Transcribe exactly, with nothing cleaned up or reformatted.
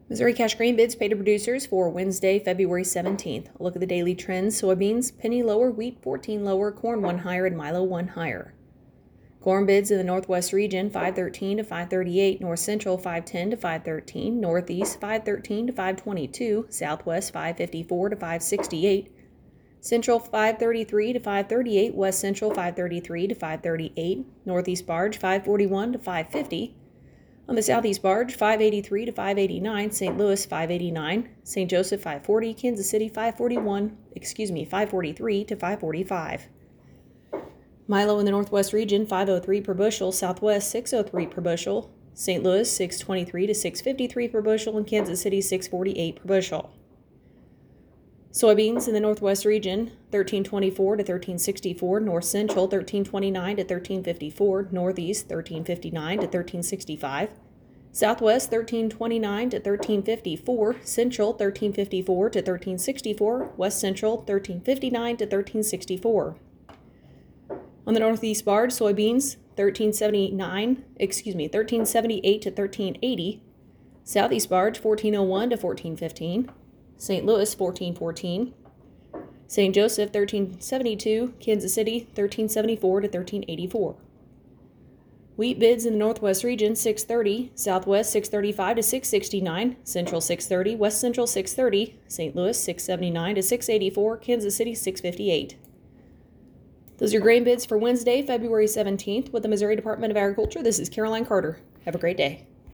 Missouri cash grain bids paid to producers for Wednesday, February seventeenth. A look at the daily trends. Soybeans, penny lower, wheat fourteen lower, corn one higher, and milo one higher. Corn bids in the Northwest region, five thirteen to five thirty-eight, North Central five ten to five thirteen, Northeast five thirteen to five twenty-two, Southwest five fifty-four to five sixty-eight, Central five thirty-three to five thirty-eight, West Central five thirty-three to five thirty-eight, Northeast barge five forty-one to five fifty. On the Southeast barge, five eighty-three to five eighty-nine, Saint Louis five eighty-nine, Saint Joseph five forty, Kansas City five forty-one, excuse me, five forty-three to five forty-five. Milo in the Northwest region, five oh three per bushel, Southwest six oh three per bushel, Saint Louis six twenty-three to six fifty-three per bushel, and Kansas City six forty-eight per bushel. Soybeans in the Northwest region, thirteen twenty-four to thirteen sixty-four, North Central thirteen twenty-nine to thirteen fifty-four, Northeast thirteen fifty-nine to thirteen sixty-five, Southwest thirteen twenty-nine to thirteen fifty-four, Central thirteen fifty-four to thirteen sixty-four, West Central thirteen fifty-nine to thirteen sixty-four. On the Northeast barge, soybeans thirteen seventy-nine, excuse me, thirteen seventy-eight to thirteen eighty, Southeast barge fourteen oh one to fourteen fifteen, Saint Louis fourteen fourteen, Saint Joseph thirteen seventy-two, Kansas City thirteen seventy-four to thirteen eighty-four. Wheat bids in the Northwest region, six thirty, Southwest six thirty-five to six sixty-nine, Central six thirty, West Central six thirty, Saint Louis six seventy-nine to six eighty-four, Kansas City six fifty-eight. Those are your grain bids for Wednesday, February seventeenth with the Missouri Department of Agriculture. This is Caroline Carter. Have a great day.